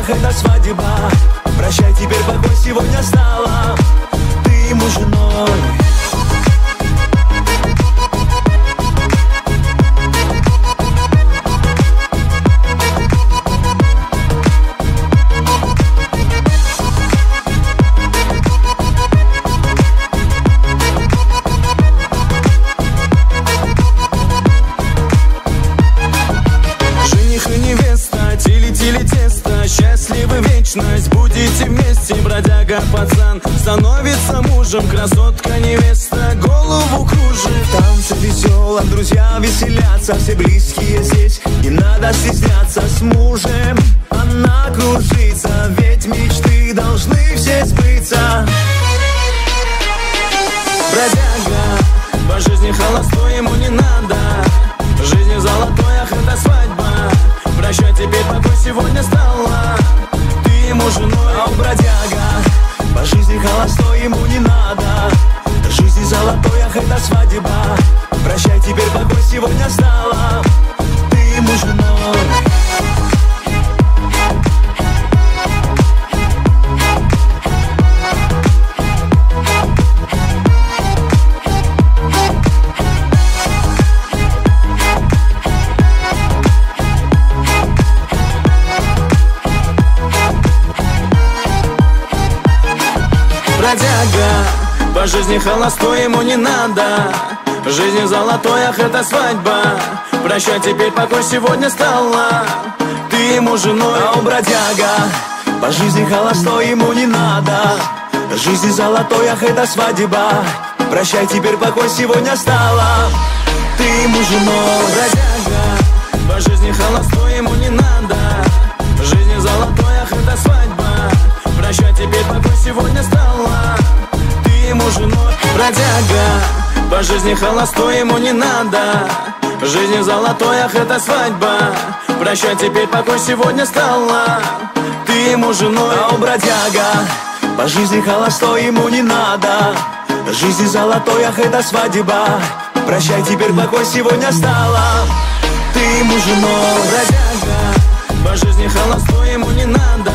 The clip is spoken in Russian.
золотоях это свадьба. Прощай, теперь покой, сегодня стала ты ему женой. Счастливы вечность, будете вместе. Бродяга пацан становится мужем, красотка невеста голову кружит. Танцы веселом, друзья веселятся, все близкие здесь, не надо стесняться. С мужем она кружится, ведь мечты должны все сбыться. Бродяга, по жизни холостой, ему не надо. В жизни золотоях это свадьба. Прощай, теперь покой, сегодня стала ты ему женой. А у бродяга по жизни холостой, ему не надо. В жизни золотоях это свадьба. Прощай, теперь покой, сегодня стала ты ему женой. Бродяга, по жизни холостой, ему не надо. В жизни золотоях это свадьба. Прощай, теперь покой, сегодня стала ты ему женой. А у бродяга по жизни холостой, ему не надо. В жизни золотоях это свадьба. Прощай, теперь покой, сегодня стала ты ему женой. Бродяга, по жизни холостой, ему не надо. В жизни золотоях это свадьба. Прощай, теперь покой, сегодня стала ты ему женой. Бродяга, по жизни холостой, ему не надо. В жизни золотоях это свадьба. Прощай, теперь покой, сегодня стала ты ему женой. А у бродяга по жизни холостой, ему не надо. В жизни золотоях это свадьба. Прощай, теперь покой, сегодня стала ты ему женой. Бродяга, по жизни холостой, ему не надо.